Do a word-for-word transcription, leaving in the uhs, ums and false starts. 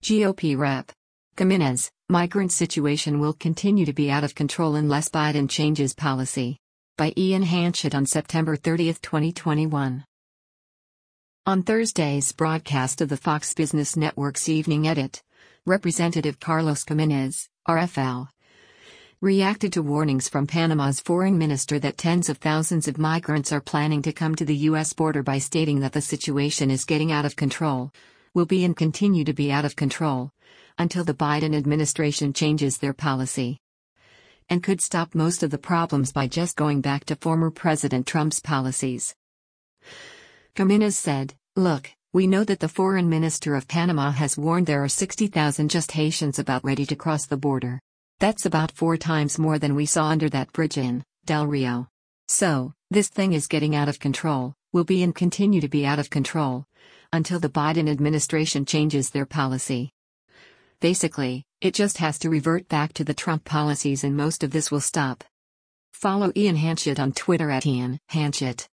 G O P Rep. Gimenez, migrant situation will continue to be out of control unless Biden changes policy. By Ian Hanchett on September thirtieth, twenty twenty-one. On Thursday's broadcast of the Fox Business Network's Evening Edit, Representative Carlos Gimenez, R F L, reacted to warnings from Panama's foreign minister that tens of thousands of migrants are planning to come to the U S border by stating that the situation is getting out of control, will be and continue to be out of control, until the Biden administration changes their policy, and could stop most of the problems by just going back to former President Trump's policies. Gimenez said, "Look, we know that the foreign minister of Panama has warned there are sixty thousand just Haitians about ready to cross the border. That's about four times more than we saw under that bridge in Del Rio. So, this thing is getting out of control, will be and continue to be out of control, until the Biden administration changes their policy. Basically, it just has to revert back to the Trump policies and most of this will stop." Follow Ian Hanchett on Twitter at Ian Hanchett.